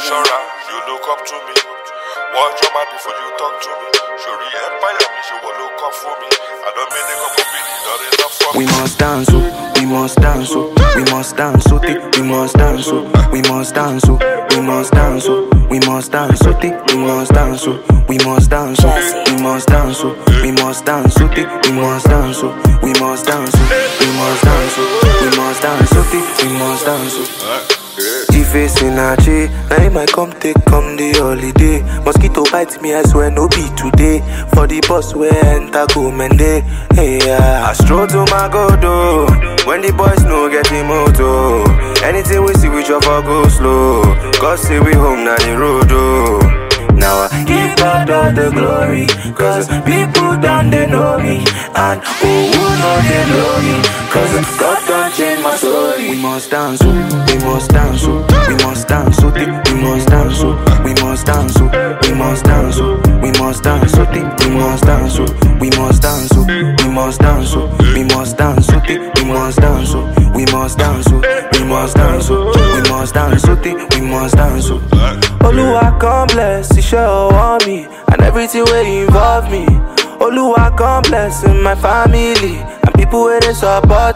Shora, you look up to me. Watch your mouth before you talk to me. Shori Empire, me, she will look up for me. I don't make the cup of billy, not enough for me. We must dance, oh, we must dance, oh, we must dance, oh, we must dance, oh, we must dance, oh, we must dance, oh, we must dance, oh, we must dance, oh, we must dance, oh, we must dance, oh, we must dance, oh, we must dance, oh, we must dance, oh, we must dance, oh, we must dance, oh, we must dance, oh. Face in a J, now might come the holiday. Mosquito bite me, I swear no be today. For the boss where enter go mende. Hey yeah, I stroll to my godo. When the boys no get him moto. Anything we see we drop or go slow. God say we home now the road oh. Now I give God all the glory, cause people done they know me. And who know they know me, cause God done change my story. We must dance, oh, we must dance, oh, we must dance, oh, we must dance, oh, we must dance, oh, we must dance, oh, we must dance, oh, we must dance, oh, we must dance, oh, we must dance, oh, we must dance, oh, we must dance, oh, we must dance, oh, we must dance, oh, we must dance, oh, we must dance, oh. Oluwa come bless, show on me, and everything will involve me. Oluwa come bless in my family, and people where they support.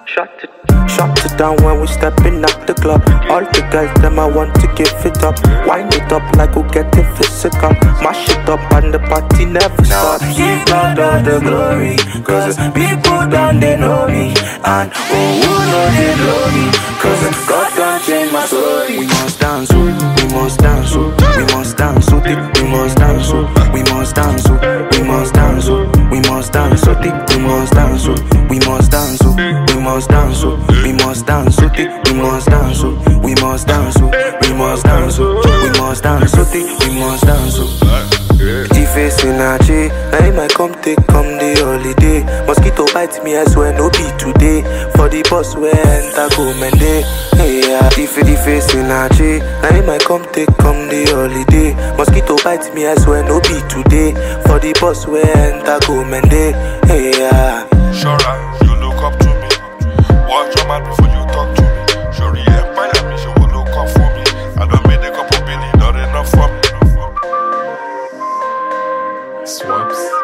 Shut it down when we stepping up the club. All the girls, them I want to give it up. Wind it up like we getting physical. Mash it up and the party never stop. Give God all the glory, cause people done they know me. And who know they know me, cause God done change my story. We must dance, oh, we must dance, oh, we must dance, oh, we must dance, oh, we must dance, oh, we must dance, oh, we must dance, oh, we must dance, oh, we must dance, oh, we must dance, oh, we must dance, oh, we must dance, oh, we must dance, oh, we must dance, oh, we must dance, oh, we must dance, oh. Face in a J, now might come the holiday. Mosquito bite me, I swear no be today. For the boss where enter go mende. Hey yeah, the face in a J, now might come the holiday. Mosquito bite me, I swear no be today. For the boss where enter go mende. Hey yeah. Shora, you look up to me. Watch your mouth before you talk to me. Shori Empire, me, she will look up for me. I don't make the cup of billy, not enough for me. Swaps.